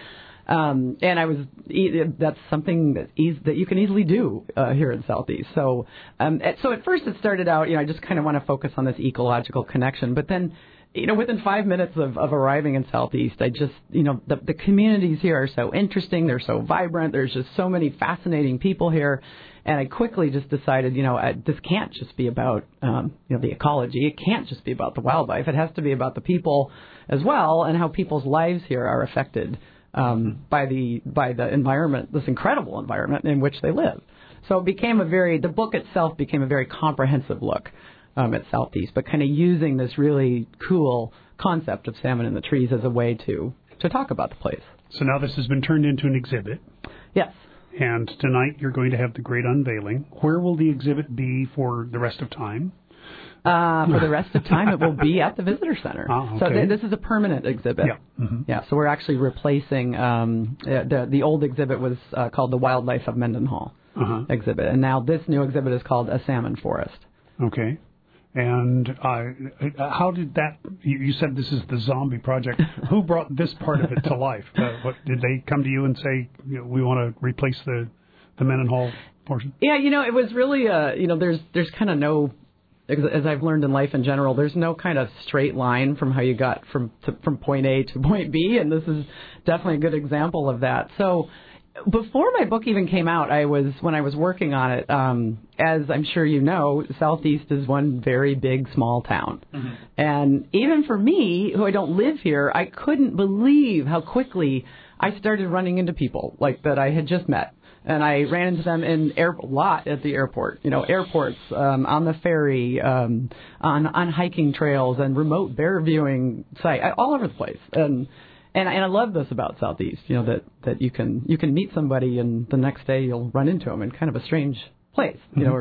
Speaker 14: that's something that you can easily do here in Southeast. So at first it started out, I just kind of want to focus on this ecological connection. But then, within 5 minutes of arriving in Southeast, I just, the communities here are so interesting. They're so vibrant. There's just so many fascinating people here. And I quickly just decided, this can't just be about, the ecology. It can't just be about the wildlife. It has to be about the people as well and how people's lives here are affected by the environment, this incredible environment in which they live. So it became the book itself became a very comprehensive look at Southeast, but kind of using this really cool concept of salmon in the trees as a way to talk about the place.
Speaker 1: So now this has been turned into an exhibit.
Speaker 14: Yes.
Speaker 1: And tonight you're going to have the great unveiling. Where will the exhibit be for the rest of time?
Speaker 14: For the rest of time, it will be at the Visitor Center.
Speaker 1: Okay.
Speaker 14: So this is a permanent exhibit.
Speaker 1: Yeah.
Speaker 14: Yeah. So we're actually replacing the old exhibit was called the Wildlife of Mendenhall exhibit, and now this new exhibit is called A Salmon Forest.
Speaker 1: Okay. And how did that? You said this is the zombie project. Who brought this part of it to life? What did they come to you and say? We want to replace the Mendenhall portion?
Speaker 14: Yeah. It was really there's kind of no. As I've learned in life in general, there's no kind of straight line from how you got from point A to point B, and this is definitely a good example of that. So before my book even came out, when I was working on it, as I'm sure you know, Southeast is one very big, small town. And even for me, who I don't live here, I couldn't believe how quickly I started running into people that I had just met. And I ran into them a lot at the airport. Airports, on the ferry, on hiking trails and remote bear viewing sites, all over the place. And I love this about Southeast. That you can meet somebody and the next day you'll run into them in kind of a strange place.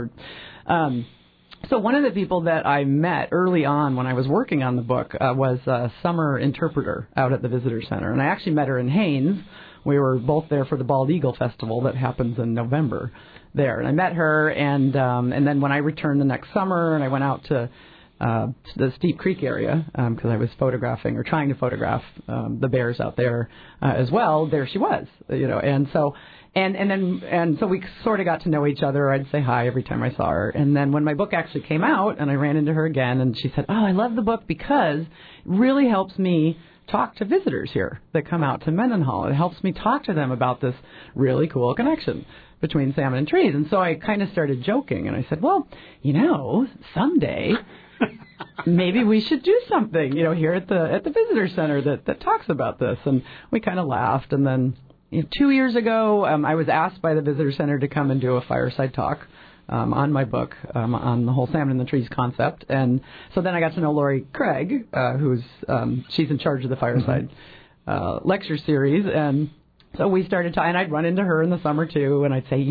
Speaker 14: So one of the people that I met early on when I was working on the book was a summer interpreter out at the Visitor Center, and I actually met her in Haines we were both there for the Bald Eagle Festival that happens in November there. And I met her, and then when I returned the next summer, and I went out to the Steep Creek area because I was photographing or trying to photograph the bears out there as well. There she was, and so so we sort of got to know each other. I'd say hi every time I saw her. And then when my book actually came out, and I ran into her again, and she said, "Oh, I love the book because it really helps me talk to visitors here that come out to Mendenhall. It helps me talk to them about this really cool connection between salmon and trees." And so I kind of started joking, and I said, "Well, someday." Maybe we should do something, here at the visitor center that talks about this. And we kind of laughed. And then 2 years ago, I was asked by the visitor center to come and do a fireside talk on my book on the whole salmon in the trees concept. And so then I got to know Lori Craig, she's in charge of the fireside lecture series. And so we started talking, and I'd run into her in the summer, too, and I'd say,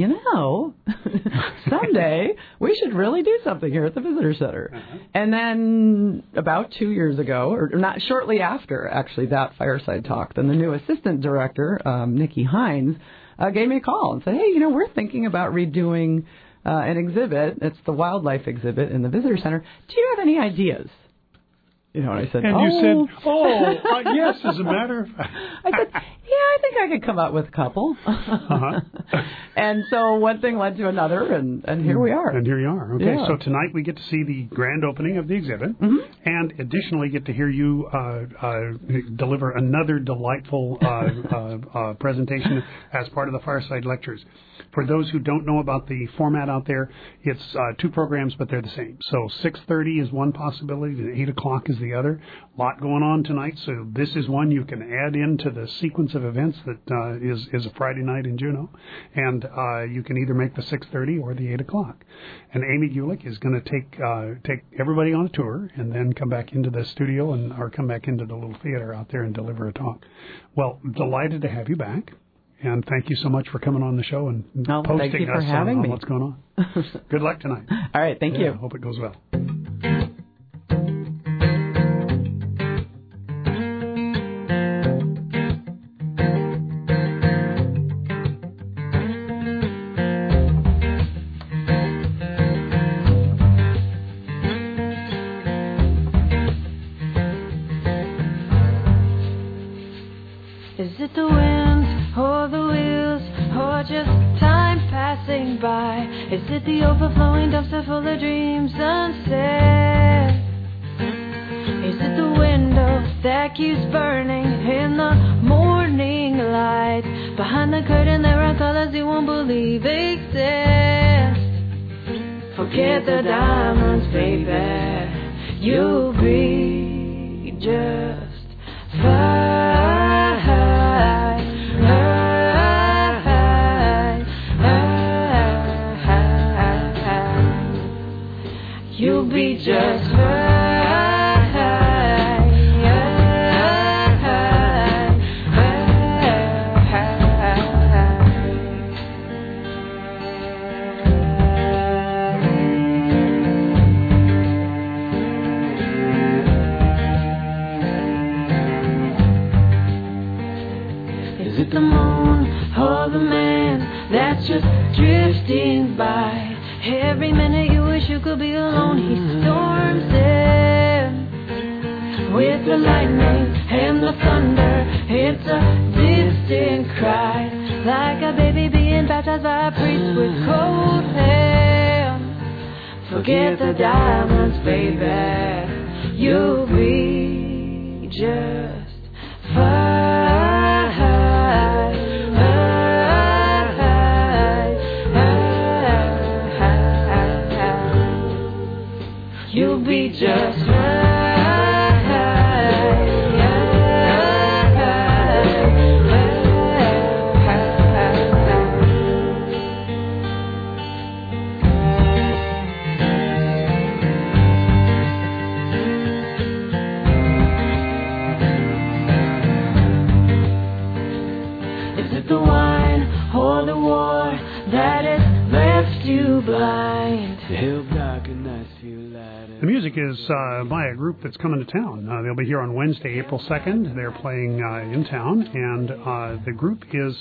Speaker 14: someday we should really do something here at the Visitor Center. Uh-huh. And then about 2 years ago, or not shortly after, actually, that fireside talk, then the new assistant director, Nikki Hines, gave me a call and said, "Hey, we're thinking about redoing an exhibit. It's the wildlife exhibit in the Visitor Center. Do you have any ideas?" And I said,
Speaker 1: you said, yes, as a matter of fact.
Speaker 14: I said, I think I could come up with a couple. Uh-huh. And so one thing led to another, and here we are.
Speaker 1: And here you are. Okay, so tonight we get to see the grand opening of the exhibit, and additionally get to hear you deliver another delightful presentation as part of the Fireside Lectures. For those who don't know about the format out there, it's 2 programs, but they're the same. So 6:30 is one possibility, and 8 o'clock is the other. A lot going on tonight, so this is one you can add into the sequence of events that is a Friday night in Juneau. And you can either make the 6:30 or the 8 o'clock. And Amy Gulick is going to take everybody on a tour and then come back into the studio or come back into the little theater out there and deliver a talk. Well, delighted to have you back. And thank you so much for coming on the show and posting us on what's going on. Good luck tonight.
Speaker 14: All right, thank you.
Speaker 1: Hope it goes well.
Speaker 15: Is it the wind or the wheels or just time passing by? Is it the overflowing dumpster full of dreams unsaid? Is it the window that keeps burning in the morning light? Behind the curtain there are colors you won't believe exist. Forget the diamonds, baby. You'll be just fine. You'll be just fine. Is it the moon or the man that's just drifting by? Every minute you wish you could be alone, he storms in with the lightning and the thunder. It's a distant cry, like a baby being baptized by a priest with cold hands. Forget the diamonds, baby. You'll be just fine. You'll be just fine. Is it the wine or the war that is left you blind.
Speaker 12: Help darken nights feel light.
Speaker 1: The music is by a group that's coming to town. They'll be here on Wednesday, April 2nd. They're playing in town, and the group is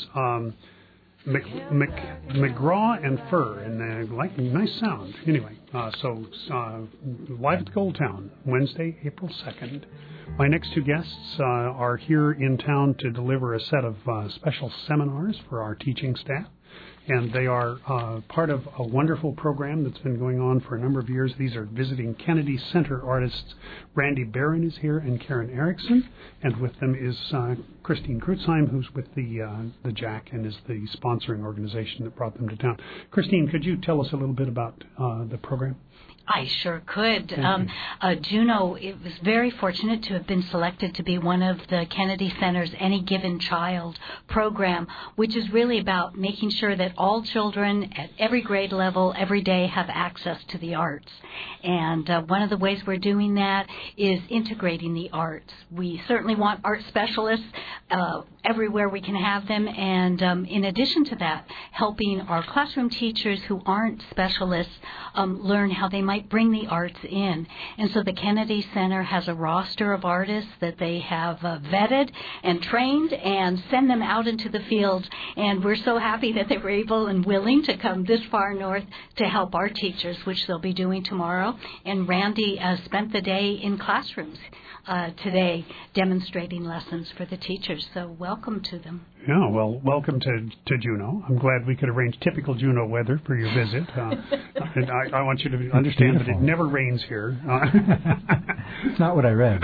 Speaker 1: McGraw and Fur, and they like nice sound. Anyway, so live at the Gold Town, Wednesday, April 2nd. My next two guests are here in town to deliver a set of special seminars for our teaching staff. And they are part of a wonderful program that's been going on for a number of years. These are visiting Kennedy Center artists. Randy Barron is here and Karen Erickson. And with them is Christine Krutzheim, who's with the Jack and is the sponsoring organization that brought them to town. Christine, could you tell us a little bit about the program?
Speaker 16: I sure could. Juno, it was very fortunate to have been selected to be one of the Kennedy Center's Any Given Child program, which is really about making sure that all children at every grade level, every day, have access to the arts. And one of the ways we're doing that is integrating the arts. We certainly want art specialists everywhere we can have them, and in addition to that, helping our classroom teachers who aren't specialists learn how they might bring the arts in. And so the Kennedy Center has a roster of artists that they have vetted and trained and send them out into the field, and we're so happy that they were able and willing to come this far north to help our teachers, which they'll be doing tomorrow. And Randy spent the day in classrooms today demonstrating lessons for the teachers, so welcome to them.
Speaker 1: Yeah, well, welcome to Juneau. I'm glad we could arrange typical Juneau weather for your visit. And I want you to understand that it never rains here.
Speaker 17: It's not what I read.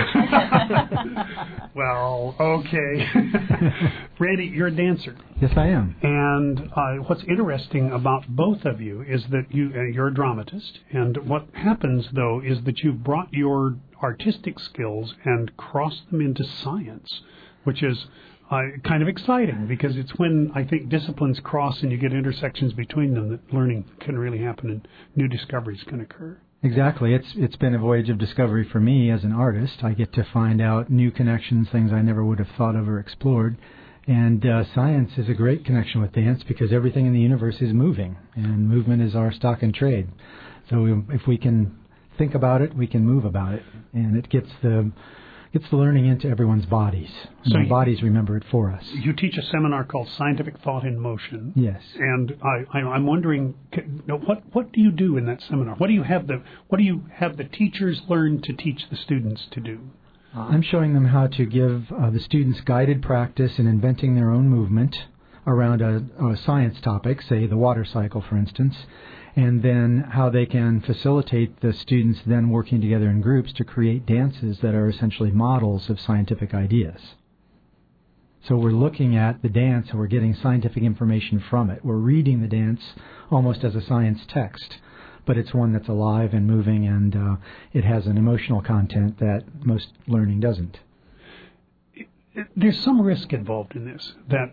Speaker 1: Well, okay. Randy, you're a dancer.
Speaker 17: Yes, I am.
Speaker 1: And what's interesting about both of you is that you're a dramatist. And what happens, though, is that you've brought your artistic skills and crossed them into science, which is kind of exciting, because it's when I think disciplines cross and you get intersections between them that learning can really happen and new discoveries can occur.
Speaker 17: Exactly. It's been a voyage of discovery for me as an artist. I get to find out new connections, things I never would have thought of or explored. And science is a great connection with dance, because everything in the universe is moving, and movement is our stock and trade. So if we can think about it, we can move about it, and it gets the learning into everyone's bodies. So the bodies remember it for us.
Speaker 1: You teach a seminar called Scientific Thought in Motion.
Speaker 17: Yes.
Speaker 1: And I'm wondering, what do you do in that seminar? What do you have the teachers learn to teach the students to do?
Speaker 17: I'm showing them how to give the students guided practice in inventing their own movement around a science topic, say the water cycle, for instance, and then how they can facilitate the students then working together in groups to create dances that are essentially models of scientific ideas. So we're looking at the dance and we're getting scientific information from it. We're reading the dance almost as a science text, but it's one that's alive and moving, and it has an emotional content that most learning doesn't.
Speaker 1: There's some risk involved in this, that,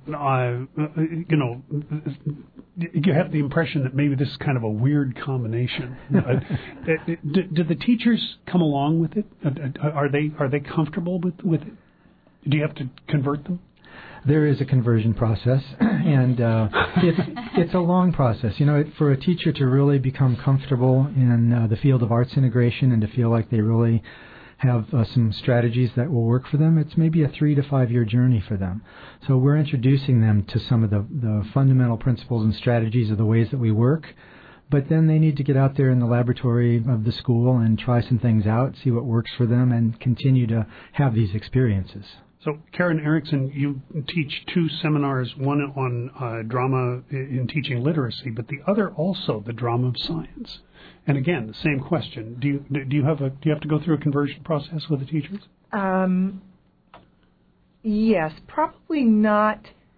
Speaker 1: you have the impression that maybe this is kind of a weird combination. Do the teachers come along with it? Are they comfortable with it? Do you have to convert them?
Speaker 17: There is a conversion process, and it's a long process. For a teacher to really become comfortable in the field of arts integration and to feel like they really have some strategies that will work for them, it's maybe a 3 to 5 year journey for them. So we're introducing them to some of the fundamental principles and strategies of the ways that we work, but then they need to get out there in the laboratory of the school and try some things out, see what works for them, and continue to have these experiences.
Speaker 1: So, Karen Erickson, you teach 2 seminars, one on drama in teaching literacy, but the other also the drama of science. And again, the same question: do you have to go through a conversion process with the teachers?
Speaker 18: Yes, probably not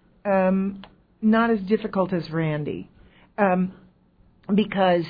Speaker 18: as difficult as Randy, because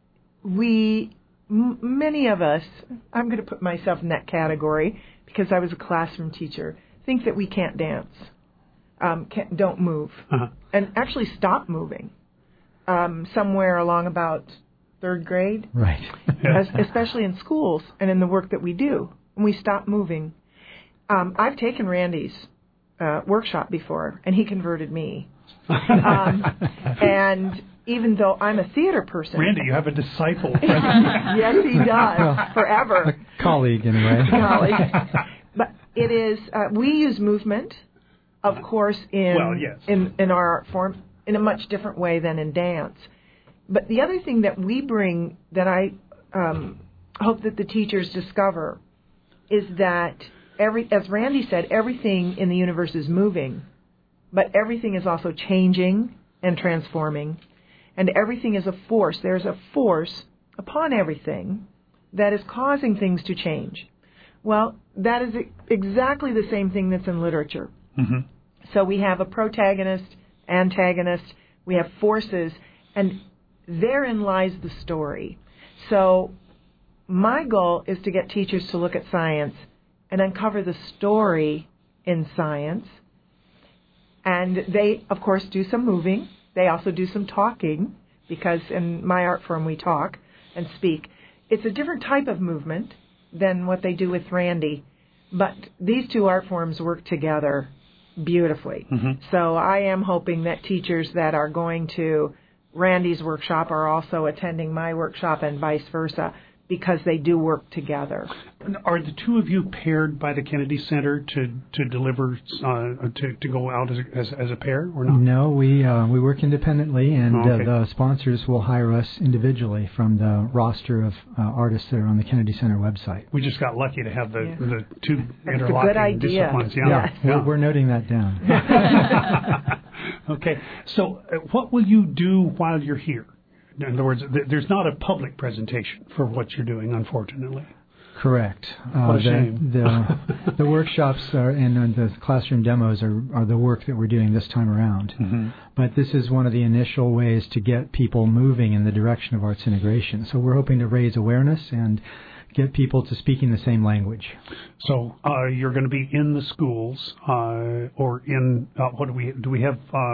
Speaker 18: many of us, I'm going to put myself in that category because I was a classroom teacher, think that we can't dance, don't move, and actually stop moving somewhere along about 3rd grade,
Speaker 17: right?
Speaker 18: Especially in schools and in the work that we do, and we stop moving. I've taken Randy's workshop before, and he converted me. And even though I'm a theater person.
Speaker 1: Randy, you have a disciple.
Speaker 18: Yes, he does. Forever.
Speaker 17: A colleague, anyway.
Speaker 18: Colleague. But it is, we use movement, of course, in our art form in a much different way than in dance. But the other thing that we bring that I hope that the teachers discover is that, as Randy said, everything in the universe is moving, but everything is also changing and transforming, and everything is a force. There's a force upon everything that is causing things to change. Well, that is exactly the same thing that's in literature.
Speaker 1: Mm-hmm.
Speaker 18: So we have a protagonist, antagonist, we have forces, and therein lies the story. So my goal is to get teachers to look at science and uncover the story in science. And they, of course, do some moving. They also do some talking, because in my art form we talk and speak. It's a different type of movement than what they do with Randy, but these two art forms work together beautifully.
Speaker 1: Mm-hmm.
Speaker 18: So I am hoping that teachers that are going to Randy's workshop are also attending my workshop and vice versa, because they do work together.
Speaker 1: Are the two of you paired by the Kennedy Center to deliver to go out as a pair or not?
Speaker 17: No, we work independently, and the sponsors will hire us individually from the roster of artists that are on the Kennedy Center website.
Speaker 1: We just got lucky to have the two
Speaker 18: That's
Speaker 1: interlocking
Speaker 18: a good idea.
Speaker 1: disciplines.
Speaker 17: Yeah. We're noting that down.
Speaker 1: Okay, so what will you do while you're here? In other words, there's not a public presentation for what you're doing, unfortunately.
Speaker 17: Correct.
Speaker 1: What a shame.
Speaker 17: The workshops and the classroom demos are the work that we're doing this time around.
Speaker 1: Mm-hmm.
Speaker 17: But this is one of the initial ways to get people moving in the direction of arts integration. So we're hoping to raise awareness and get people to speaking the same language.
Speaker 1: So you're going to be in the schools, or in what do we have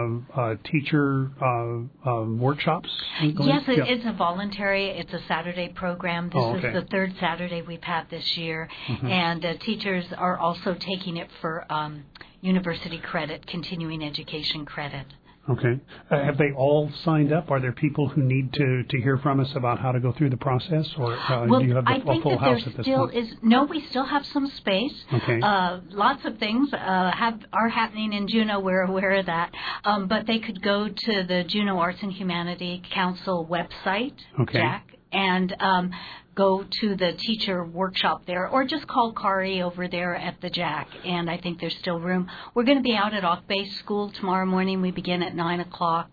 Speaker 1: teacher workshops?
Speaker 16: Yes, it's a voluntary. It's a Saturday program. This is the third Saturday we've had this year,
Speaker 1: mm-hmm.
Speaker 16: and teachers are also taking it for university credit, continuing education credit.
Speaker 1: Okay. Have they all signed up? Are there people who need to hear from us about how to go through the process, or do you have a full house at this point?
Speaker 16: No, we still have some space.
Speaker 1: Okay.
Speaker 16: Lots of things are happening in Juneau. We're aware of that. But they could go to the Juneau Arts and Humanity Council website, Jack, and go to the teacher workshop there, or just call Kari over there at the Jack, and I think there's still room. We're going to be out at Off-Base School tomorrow morning. We begin at 9 o'clock,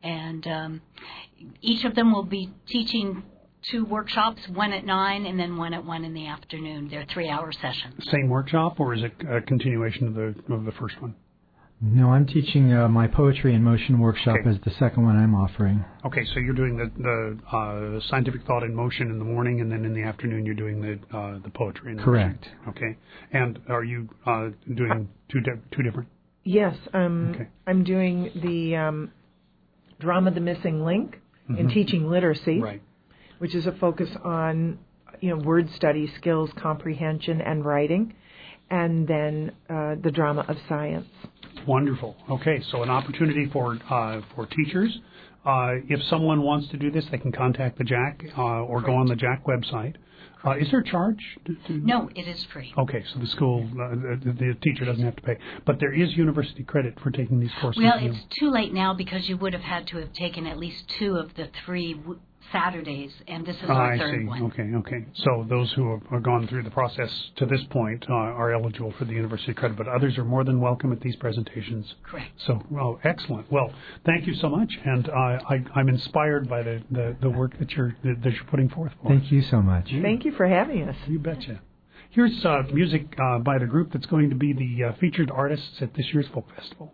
Speaker 16: and each of them will be teaching 2 workshops, one at 9 and then one at 1 in the afternoon. They're 3-hour sessions.
Speaker 1: Same workshop, or is it a continuation of the first one?
Speaker 17: No, I'm teaching my poetry in motion workshop as the second one I'm offering.
Speaker 1: Okay, so you're doing the scientific thought in motion in the morning, and then in the afternoon you're doing the poetry in
Speaker 17: Correct.
Speaker 1: motion. Okay. And are you doing two different?
Speaker 18: Yes, I'm doing the drama The Missing Link
Speaker 1: mm-hmm.
Speaker 18: in teaching literacy,
Speaker 1: right,
Speaker 18: which is a focus on word study skills, comprehension, and writing, and then the drama of science.
Speaker 1: Wonderful. Okay, so an opportunity for teachers. If someone wants to do this, they can contact the Jack or go on the Jack website. Is there a charge?
Speaker 16: No, it is free.
Speaker 1: Okay, so the school, the teacher doesn't have to pay. But there is university credit for taking these courses.
Speaker 16: Well, it's too late now because you would have had to have taken at least 2 of the 3 Saturdays, and this is our third one.
Speaker 1: Okay. So those who have gone through the process to this point are eligible for the university credit, but others are more than welcome at these presentations.
Speaker 16: Correct.
Speaker 1: So, excellent. Well, thank you so much, and I'm inspired by the work that you're putting forth for us.
Speaker 17: Thank you so much.
Speaker 18: Thank you for having us.
Speaker 1: You betcha. Here's music by the group that's going to be the featured artists at this year's Folk Festival.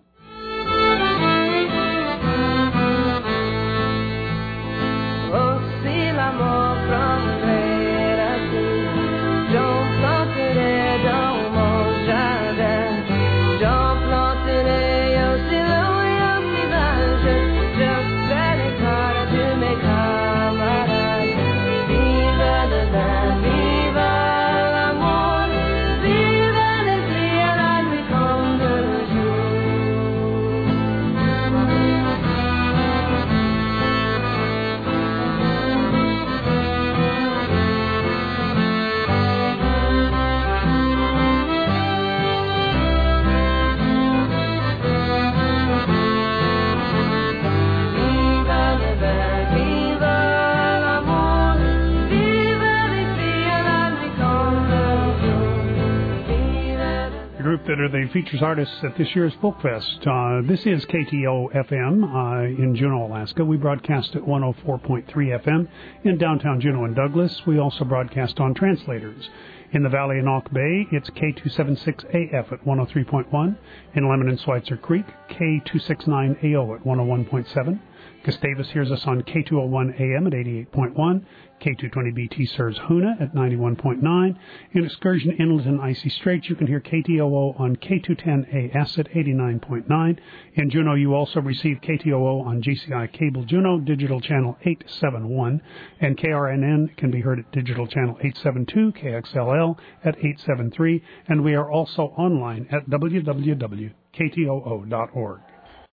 Speaker 1: are the features artists at this year's Folk Fest. This is KTO-FM in Juneau, Alaska. We broadcast at 104.3 FM in downtown Juneau and Douglas. We also broadcast on translators. In the Valley of Knock Bay, it's K276AF at 103.1. In Lemon and Schweitzer Creek, K269AO at 101.7. Gustavus hears us on K201 AM at 88.1. K220BT serves Hoona at 91.9. In Excursion Inlet and Icy Straits, you can hear KTOO on K210AS at 89.9. In Juneau, you also receive KTOO on GCI Cable Juneau, Digital Channel 871. And KRNN can be heard at Digital Channel 872, KXLL at 873. And we are also online at www.ktoo.org.